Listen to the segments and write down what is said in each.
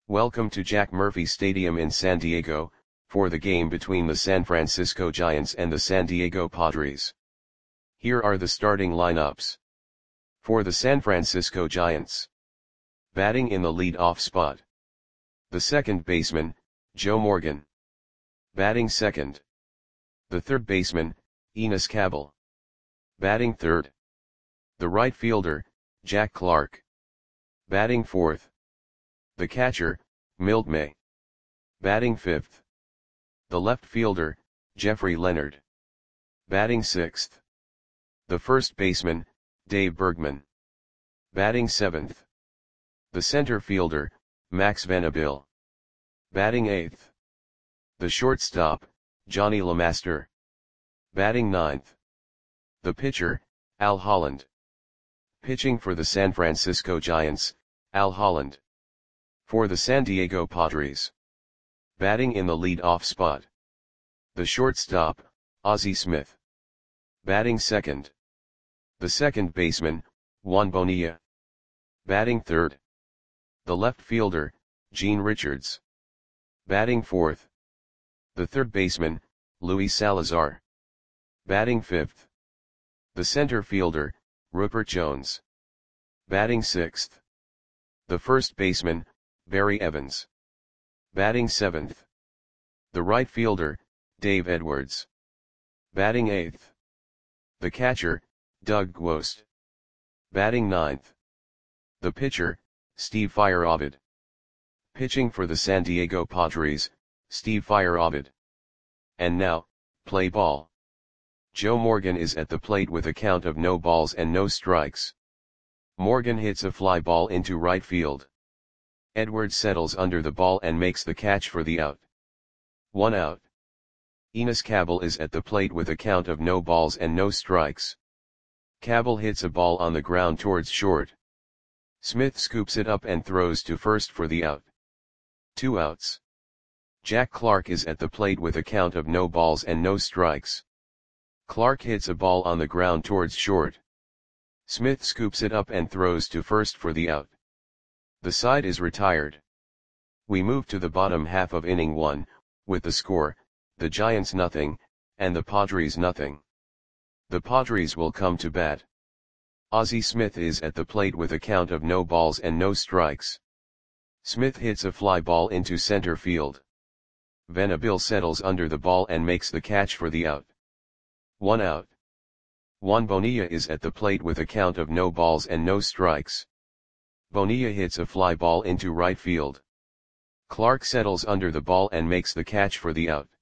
Welcome to Jack Murphy Stadium in San Diego, for the game between the San Francisco Giants and the San Diego Padres. Here are the starting lineups. For the San Francisco Giants. Batting in the lead-off spot. The second baseman, Joe Morgan. Batting second. The third baseman, Enos Cabell. Batting third. The right fielder, Jack Clark. Batting fourth. The catcher, Milt May. Batting fifth. The left fielder, Jeffrey Leonard. Batting sixth. The first baseman, Dave Bergman. Batting seventh. The center fielder, Max Venable. Batting eighth. The shortstop, Johnny LeMaster. Batting ninth. The pitcher, Al Holland. Pitching for the San Francisco Giants, Al Holland. For the San Diego Padres. Batting in the lead-off spot. The shortstop, Ozzie Smith. Batting second. The second baseman, Juan Bonilla. Batting third. The left fielder, Gene Richards. Batting fourth. The third baseman, Luis Salazar. Batting fifth. The center fielder, Rupert Jones. Batting sixth. The first baseman, Barry Evans. Batting seventh. The right fielder, Dave Edwards. Batting eighth. The catcher, Doug Gwost. Batting ninth. The pitcher, Steve Fire-Ovid. Pitching for the San Diego Padres, Steve Fire-Ovid. And now, play ball. Joe Morgan is at the plate with a count of no balls and no strikes. Morgan hits a fly ball into right field. Edwards settles under the ball and makes the catch for the out. 1 out. Enos Cabell is at the plate with a count of no balls and no strikes. Cabell hits a ball on the ground towards short. Smith scoops it up and throws to first for the out. 2 outs. Jack Clark is at the plate with a count of no balls and no strikes. Clark hits a ball on the ground towards short. Smith scoops it up and throws to first for the out. The side is retired. We move to the bottom half of inning 1, with the score, the Giants nothing, and the Padres nothing. The Padres will come to bat. Ozzie Smith is at the plate with a count of no balls and no strikes. Smith hits a fly ball into center field. Venable settles under the ball and makes the catch for the out. 1 out. Juan Bonilla is at the plate with a count of no balls and no strikes. Bonilla hits a fly ball into right field. Clark settles under the ball and makes the catch for the out.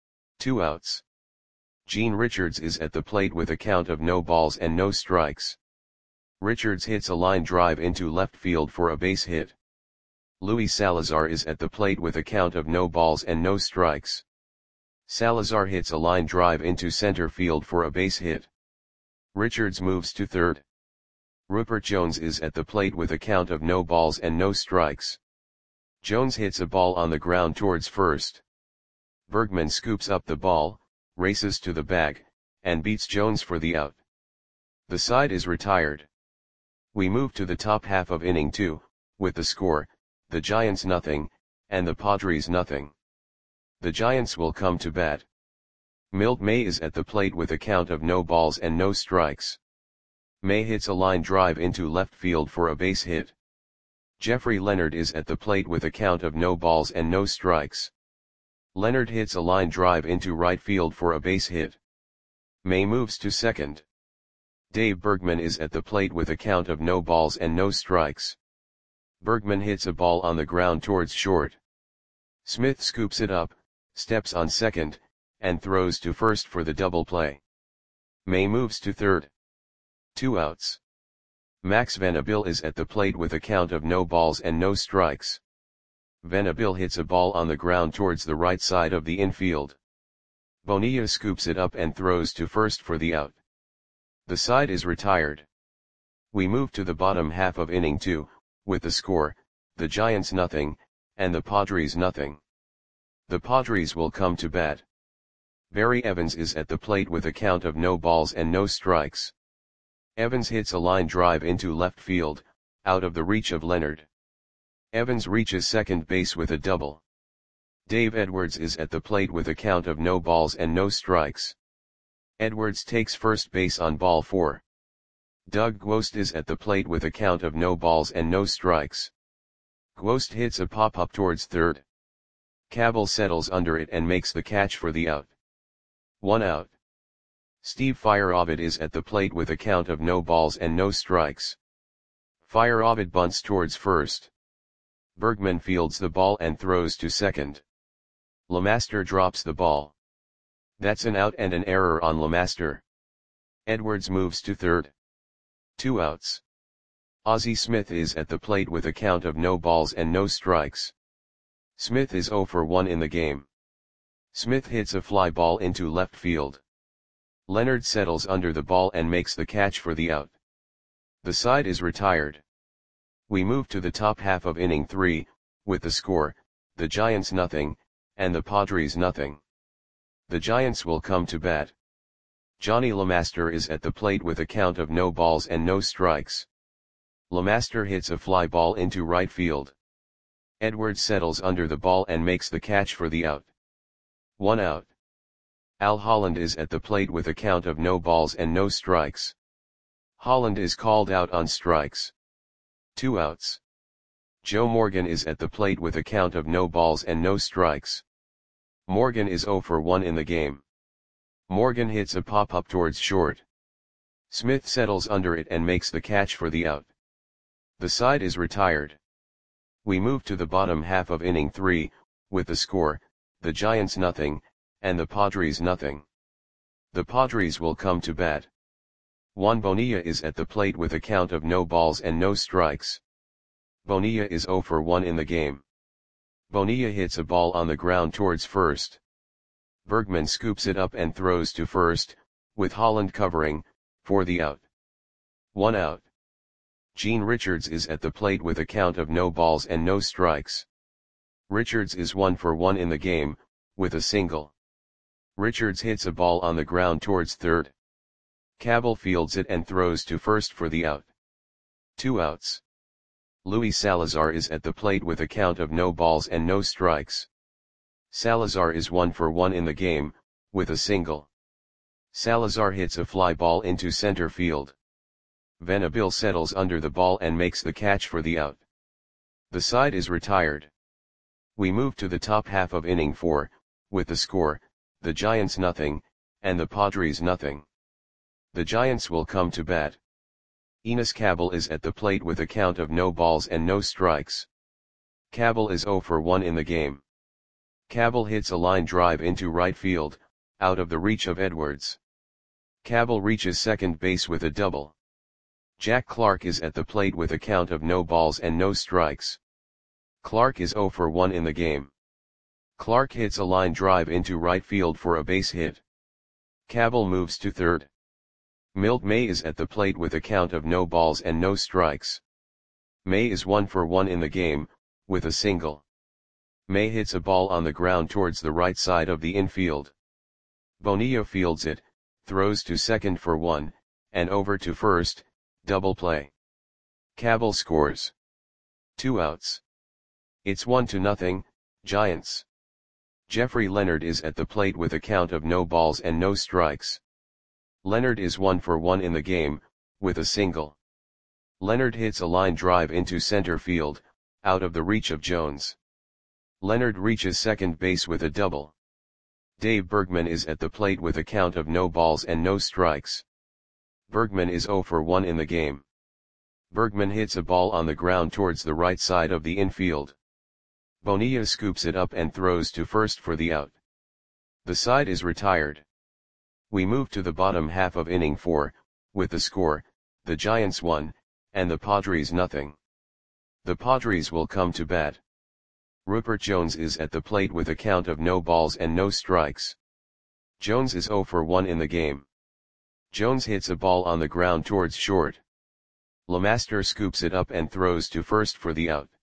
2 outs. Gene Richards is at the plate with a count of no balls and no strikes. Richards hits a line drive into left field for a base hit. Luis Salazar is at the plate with a count of no balls and no strikes. Salazar hits a line drive into center field for a base hit. Richards moves to third. Rupert Jones is at the plate with a count of no balls and no strikes. Jones hits a ball on the ground towards first. Bergman scoops up the ball, races to the bag, and beats Jones for the out. The side is retired. We move to the top half of inning 2, with the score, the Giants nothing, and the Padres nothing. The Giants will come to bat. Milt May is at the plate with a count of no balls and no strikes. May hits a line drive into left field for a base hit. Jeffrey Leonard is at the plate with a count of no balls and no strikes. Leonard hits a line drive into right field for a base hit. May moves to second. Dave Bergman is at the plate with a count of no balls and no strikes. Bergman hits a ball on the ground towards short. Smith scoops it up, steps on second, and throws to first for the double play. May moves to third. 2 outs. Max Venable is at the plate with a count of no balls and no strikes. Venable hits a ball on the ground towards the right side of the infield. Bonilla scoops it up and throws to first for the out. The side is retired. We move to the bottom half of inning 2, with the score, the Giants nothing, and the Padres nothing. The Padres will come to bat. Barry Evans is at the plate with a count of no balls and no strikes. Evans hits a line drive into left field, out of the reach of Leonard. Evans reaches second base with a double. Dave Edwards is at the plate with a count of no balls and no strikes. Edwards takes first base on ball 4. Doug Gwost is at the plate with a count of no balls and no strikes. Gwost hits a pop-up towards third. Cabell settles under it and makes the catch for the out. 1 out. Steve Fire-Ovid is at the plate with a count of no balls and no strikes. Fire-Ovid bunts towards first. Bergman fields the ball and throws to second. LeMaster drops the ball. That's an out and an error on LeMaster. Edwards moves to third. 2 outs. Ozzie Smith is at the plate with a count of no balls and no strikes. Smith is 0 for 1 in the game. Smith hits a fly ball into left field. Leonard settles under the ball and makes the catch for the out. The side is retired. We move to the top half of inning 3, with the score, the Giants nothing, and the Padres nothing. The Giants will come to bat. Johnny LeMaster is at the plate with a count of no balls and no strikes. LeMaster hits a fly ball into right field. Edwards settles under the ball and makes the catch for the out. 1 out. Al Holland is at the plate with a count of no balls and no strikes. Holland is called out on strikes. 2 outs. Joe Morgan is at the plate with a count of no balls and no strikes. Morgan is 0 for 1 in the game. Morgan hits a pop-up towards short. Smith settles under it and makes the catch for the out. The side is retired. We move to the bottom half of inning 3, with the score, the Giants nothing, and the Padres nothing. The Padres will come to bat. Juan Bonilla is at the plate with a count of no balls and no strikes. Bonilla is 0 for 1 in the game. Bonilla hits a ball on the ground towards first. Bergman scoops it up and throws to first, with Holland covering, for the out. 1 out. Gene Richards is at the plate with a count of no balls and no strikes. Richards is 1 for 1 in the game, with a single. Richards hits a ball on the ground towards third. Cabell fields it and throws to first for the out. 2 outs. Luis Salazar is at the plate with a count of no balls and no strikes. Salazar is 1 for 1 in the game, with a single. Salazar hits a fly ball into center field. Venable settles under the ball and makes the catch for the out. The side is retired. We move to the top half of inning 4, with the score, the Giants nothing, and the Padres nothing. The Giants will come to bat. Enos Cabell is at the plate with a count of no balls and no strikes. Cabell is 0 for 1 in the game. Cabell hits a line drive into right field, out of the reach of Edwards. Cabell reaches second base with a double. Jack Clark is at the plate with a count of no balls and no strikes. Clark is 0 for 1 in the game. Clark hits a line drive into right field for a base hit. Cabell moves to third. Milt May is at the plate with a count of no balls and no strikes. May is 1 for 1 in the game, with a single. May hits a ball on the ground towards the right side of the infield. Bonilla fields it, throws to second for 1, and over to first, double play. Cabell scores. 2 outs. It's 1-0, Giants. Jeffrey Leonard is at the plate with a count of no balls and no strikes. Leonard is 1 for 1 in the game, with a single. Leonard hits a line drive into center field, out of the reach of Jones. Leonard reaches second base with a double. Dave Bergman is at the plate with a count of no balls and no strikes. Bergman is 0 for 1 in the game. Bergman hits a ball on the ground towards the right side of the infield. Bonilla scoops it up and throws to first for the out. The side is retired. We move to the bottom half of inning 4, with the score, the Giants 1, and the Padres nothing. The Padres will come to bat. Rupert Jones is at the plate with a count of no balls and no strikes. Jones is 0 for 1 in the game. Jones hits a ball on the ground towards short. LeMaster scoops it up and throws to first for the out.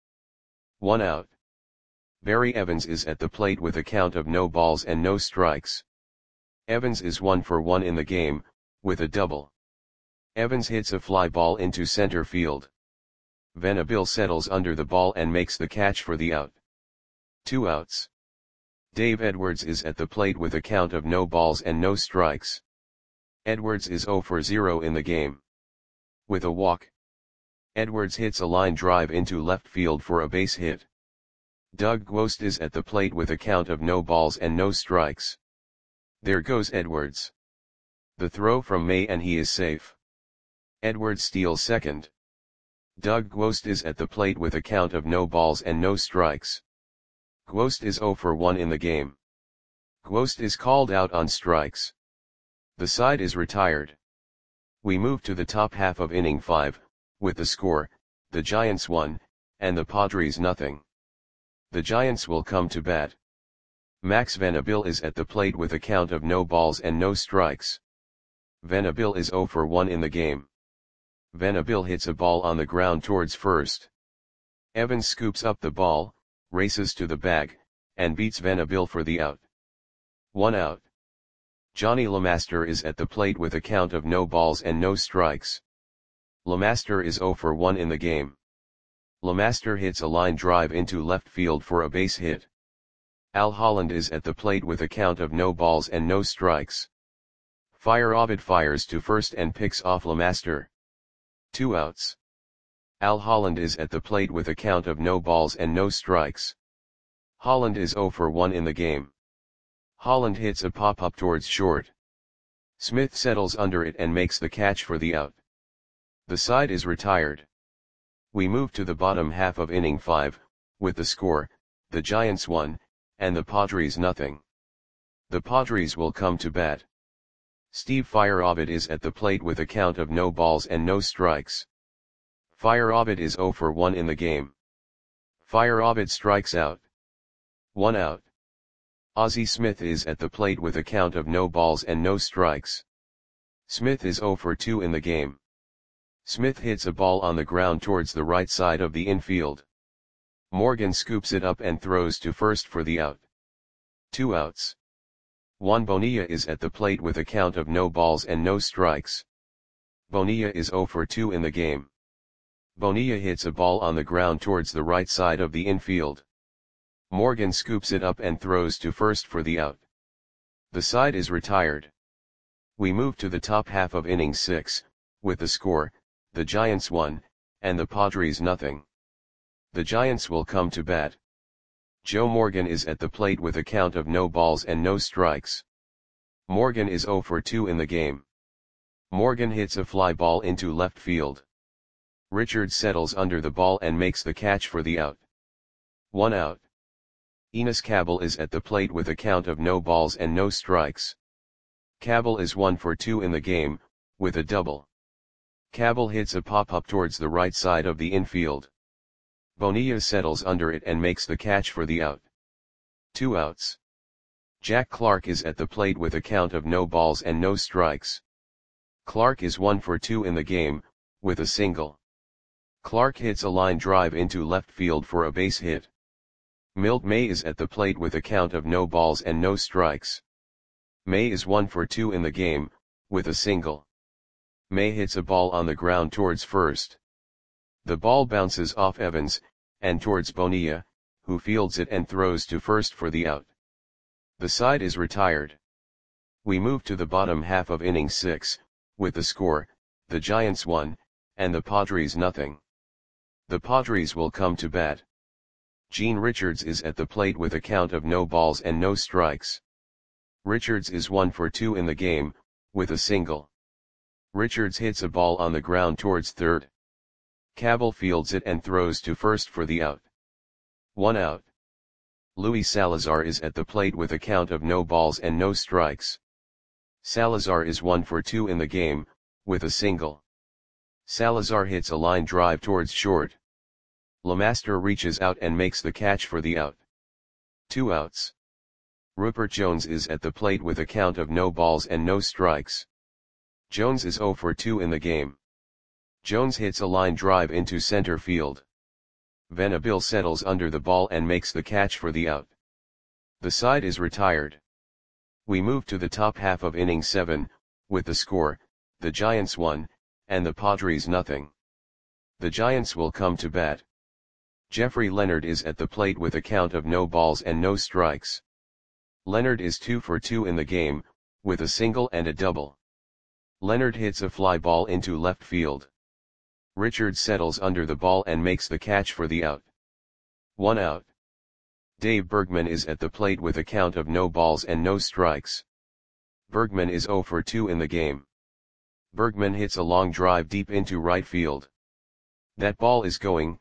1 out. Barry Evans is at the plate with a count of no balls and no strikes. Evans is 1 for 1 in the game, with a double. Evans hits a fly ball into center field. Venabil settles under the ball and makes the catch for the out. 2 outs. Dave Edwards is at the plate with a count of no balls and no strikes. Edwards is 0 for 0 in the game. With a walk, Edwards hits a line drive into left field for a base hit. Doug Gwost is at the plate with a count of no balls and no strikes. There goes Edwards. The throw from May and he is safe. Edwards steals second. Doug Gwost is at the plate with a count of no balls and no strikes. Gwost is 0 for 1 in the game. Gwost is called out on strikes. The side is retired. We move to the top half of inning 5, with the score, the Giants 1, and the Padres nothing. The Giants will come to bat. Max Venabil is at the plate with a count of no balls and no strikes. Venabil is 0 for 1 in the game. Venabil hits a ball on the ground towards first. Evans scoops up the ball, races to the bag, and beats Venabil for the out. 1 out. Johnny LeMaster is at the plate with a count of no balls and no strikes. LeMaster is 0 for 1 in the game. LeMaster hits a line drive into left field for a base hit. Al Holland is at the plate with a count of no balls and no strikes. Fire Ovid fires to first and picks off LeMaster. 2 outs. Al Holland is at the plate with a count of no balls and no strikes. Holland is 0 for 1 in the game. Holland hits a pop-up towards short. Smith settles under it and makes the catch for the out. The side is retired. We move to the bottom half of inning 5, with the score, the Giants 1, and the Padres nothing. The Padres will come to bat. Steve Fire Ovid is at the plate with a count of no balls and no strikes. Fire Ovid is 0 for 1 in the game. Fire Ovid strikes out. 1 out. Ozzie Smith is at the plate with a count of no balls and no strikes. Smith is 0 for 2 in the game. Smith hits a ball on the ground towards the right side of the infield. Morgan scoops it up and throws to first for the out. 2 outs. Juan Bonilla is at the plate with a count of no balls and no strikes. Bonilla is 0 for 2 in the game. Bonilla hits a ball on the ground towards the right side of the infield. Morgan scoops it up and throws to first for the out. The side is retired. We move to the top half of inning 6, with the score, the Giants 1, and the Padres nothing. The Giants will come to bat. Joe Morgan is at the plate with a count of no balls and no strikes. Morgan is 0 for 2 in the game. Morgan hits a fly ball into left field. Richards settles under the ball and makes the catch for the out. 1 out. Enos Cabell is at the plate with a count of no balls and no strikes. Cabell is 1 for 2 in the game, with a double. Cabell hits a pop-up towards the right side of the infield. Bonilla settles under it and makes the catch for the out. 2 outs. Jack Clark is at the plate with a count of no balls and no strikes. Clark is 1 for 2 in the game, with a single. Clark hits a line drive into left field for a base hit. Milt May is at the plate with a count of no balls and no strikes. May is 1 for 2 in the game, with a single. May hits a ball on the ground towards first. The ball bounces off Evans, and towards Bonilla, who fields it and throws to first for the out. The side is retired. We move to the bottom half of inning 6, with the score, the Giants 1, and the Padres nothing. The Padres will come to bat. Gene Richards is at the plate with a count of no balls and no strikes. Richards is 1 for 2 in the game, with a single. Richards hits a ball on the ground towards third. Cabell fields it and throws to first for the out. 1 out. Luis Salazar is at the plate with a count of no balls and no strikes. Salazar is 1 for 2 in the game, with a single. Salazar hits a line drive towards short. LeMaster reaches out and makes the catch for the out. 2 outs. Rupert Jones is at the plate with a count of no balls and no strikes. Jones is 0 for 2 in the game. Jones hits a line drive into center field. Venabil settles under the ball and makes the catch for the out. The side is retired. We move to the top half of inning 7, with the score, the Giants 1, and the Padres nothing. The Giants will come to bat. Jeffrey Leonard is at the plate with a count of no balls and no strikes. Leonard is 2 for 2 in the game, with a single and a double. Leonard hits a fly ball into left field. Richards settles under the ball and makes the catch for the out. 1 out. Dave Bergman is at the plate with a count of no balls and no strikes. Bergman is 0 for 2 in the game. Bergman hits a long drive deep into right field. That ball is gone.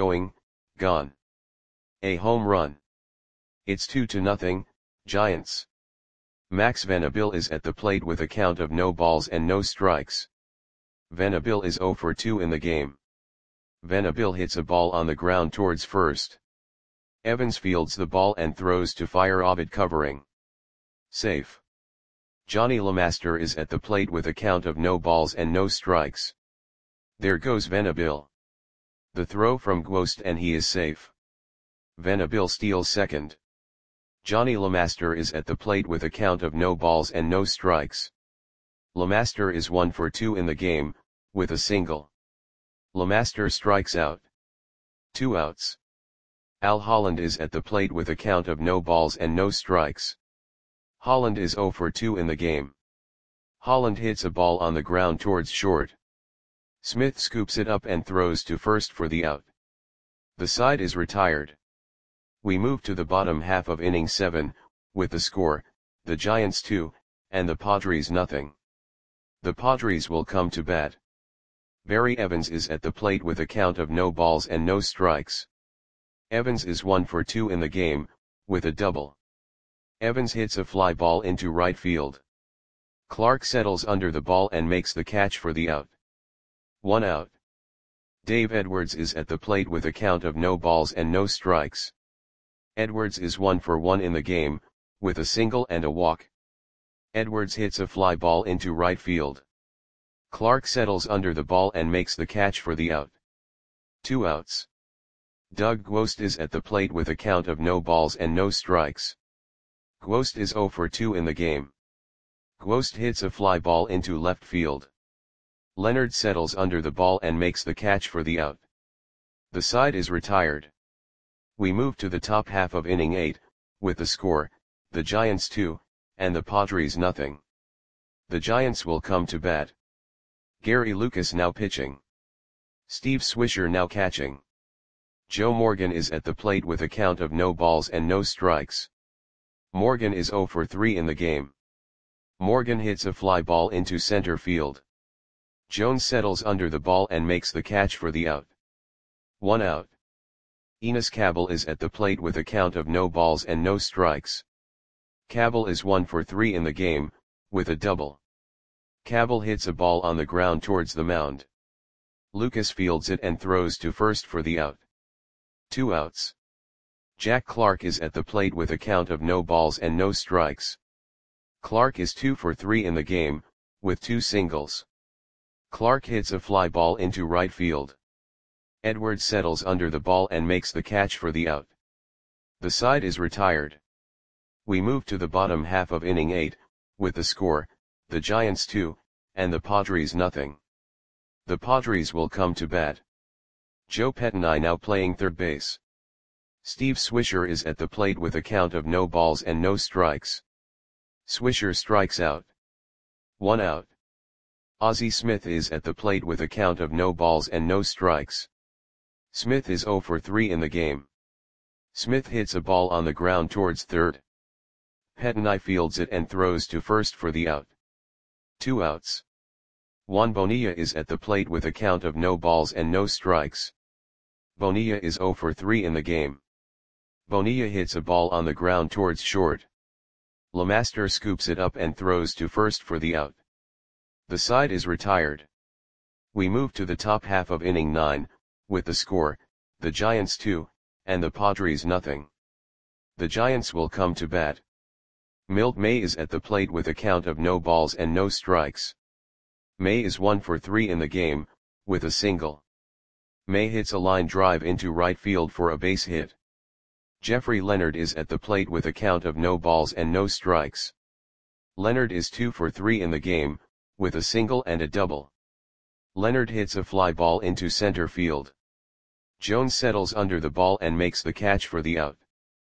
A home run. It's 2-0, Giants. Max Venable is at the plate with a count of no balls and no strikes. Venable is 0 for 2 in the game. Venable hits a ball on the ground towards first. Evans fields the ball and throws to fire Ovid covering. Safe. Johnny LeMaster is at the plate with a count of no balls and no strikes. There goes Venable. The throw from Gwost and he is safe. Venable steals second. Johnny LeMaster is at the plate with a count of no balls and no strikes. LeMaster is 1 for 2 in the game, with a single. LeMaster strikes out. 2 outs. Al Holland is at the plate with a count of no balls and no strikes. Holland is 0 for 2 in the game. Holland hits a ball on the ground towards short. Smith scoops it up and throws to first for the out. The side is retired. We move to the bottom half of inning 7, with the score, the Giants 2, and the Padres nothing. The Padres will come to bat. Barry Evans is at the plate with a count of no balls and no strikes. Evans is 1 for 2 in the game, with a double. Evans hits a fly ball into right field. Clark settles under the ball and makes the catch for the out. 1 out. Dave Edwards is at the plate with a count of no balls and no strikes. Edwards is 1 for 1 in the game, with a single and a walk. Edwards hits a fly ball into right field. Clark settles under the ball and makes the catch for the out. 2 outs. Doug Gwost is at the plate with a count of no balls and no strikes. Gwost is 0 for 2 in the game. Gwost hits a fly ball into left field. Leonard settles under the ball and makes the catch for the out. The side is retired. We move to the top half of inning 8, with the score, the Giants 2, and the Padres nothing. The Giants will come to bat. Gary Lucas now pitching. Steve Swisher now catching. Joe Morgan is at the plate with a count of no balls and no strikes. Morgan is 0 for 3 in the game. Morgan hits a fly ball into center field. Jones settles under the ball and makes the catch for the out. 1 out. Enos Cabell is at the plate with a count of no balls and no strikes. Cabell is 1 for 3 in the game, with a double. Cabell hits a ball on the ground towards the mound. Lucas fields it and throws to first for the out. 2 outs. Jack Clark is at the plate with a count of no balls and no strikes. Clark is 2 for 3 in the game, with 2 singles. Clark hits a fly ball into right field. Edwards settles under the ball and makes the catch for the out. The side is retired. We move to the bottom half of inning 8, with the score, the Giants 2, and the Padres nothing. The Padres will come to bat. Joe Pettinai now playing third base. Steve Swisher is at the plate with a count of no balls and no strikes. Swisher strikes out. 1 out. Ozzie Smith is at the plate with a count of no balls and no strikes. Smith is 0 for 3 in the game. Smith hits a ball on the ground towards third. Pettinai fields it and throws to first for the out. 2 outs. Juan Bonilla is at the plate with a count of no balls and no strikes. Bonilla is 0 for 3 in the game. Bonilla hits a ball on the ground towards short. LeMaster scoops it up and throws to first for the out. The side is retired. We move to the top half of inning 9, with the score, the Giants 2, and the Padres nothing. The Giants will come to bat. Milt May is at the plate with a count of no balls and no strikes. May is 1 for 3 in the game, with a single. May hits a line drive into right field for a base hit. Jeffrey Leonard is at the plate with a count of no balls and no strikes. Leonard is 2 for 3 in the game, with a single and a double. Leonard hits a fly ball into center field. Jones settles under the ball and makes the catch for the out.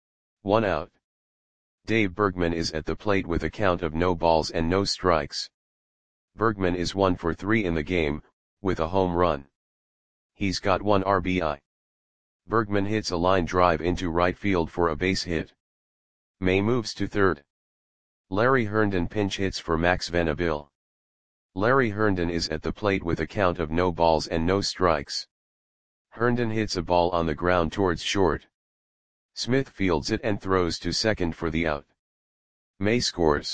1 out. Dave Bergman is at the plate with a count of no balls and no strikes. Bergman is 1 for 3 in the game, with a home run. He's got 1 RBI. Bergman hits a line drive into right field for a base hit. May moves to third. Larry Herndon pinch hits for Max Venable. Larry Herndon is at the plate with a count of no balls and no strikes. Herndon hits a ball on the ground towards short. Smith fields it and throws to second for the out. May scores.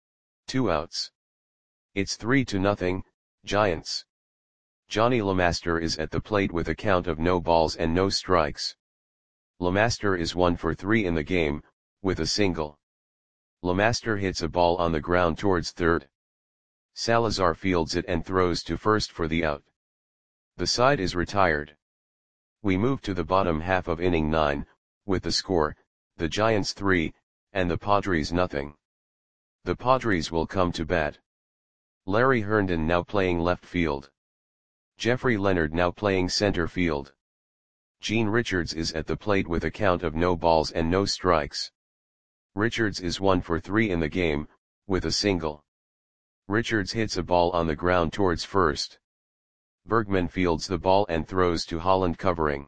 2 outs. It's 3-0, Giants. Johnny LeMaster is at the plate with a count of no balls and no strikes. LeMaster is 1 for 3 in the game, with a single. LeMaster hits a ball on the ground towards third. Salazar fields it and throws to first for the out. The side is retired. We move to the bottom half of inning 9, with the score, the Giants 3, and the Padres nothing. The Padres will come to bat. Larry Herndon now playing left field. Jeffrey Leonard now playing center field. Gene Richards is at the plate with a count of no balls and no strikes. Richards is 1 for 3 in the game, with a single. Richards hits a ball on the ground towards first. Bergman fields the ball and throws to Holland covering.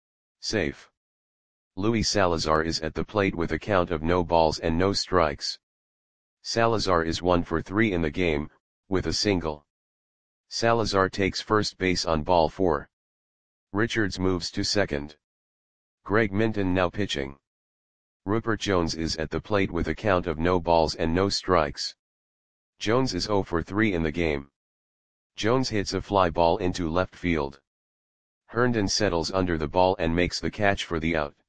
Safe. Luis Salazar is at the plate with a count of no balls and no strikes. Salazar is 1 for 3 in the game, with a single. Salazar takes first base on ball 4. Richards moves to second. Greg Minton now pitching. Rupert Jones is at the plate with a count of no balls and no strikes. Jones is 0 for 3 in the game. Jones hits a fly ball into left field. Herndon settles under the ball and makes the catch for the out.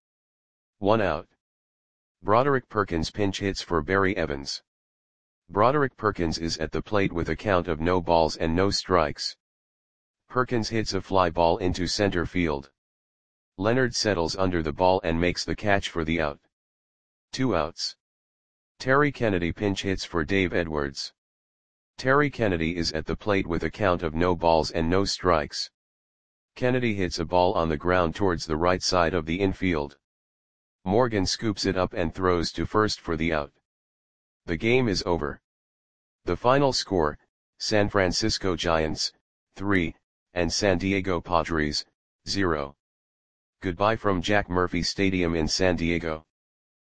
1 out. Broderick Perkins pinch hits for Barry Evans. Broderick Perkins is at the plate with a count of no balls and no strikes. Perkins hits a fly ball into center field. Leonard settles under the ball and makes the catch for the out. 2 outs. Terry Kennedy pinch hits for Dave Edwards. Terry Kennedy is at the plate with a count of no balls and no strikes. Kennedy hits a ball on the ground towards the right side of the infield. Morgan scoops it up and throws to first for the out. The game is over. The final score, San Francisco Giants, 3, and San Diego Padres, 0. Goodbye from Jack Murphy Stadium in San Diego.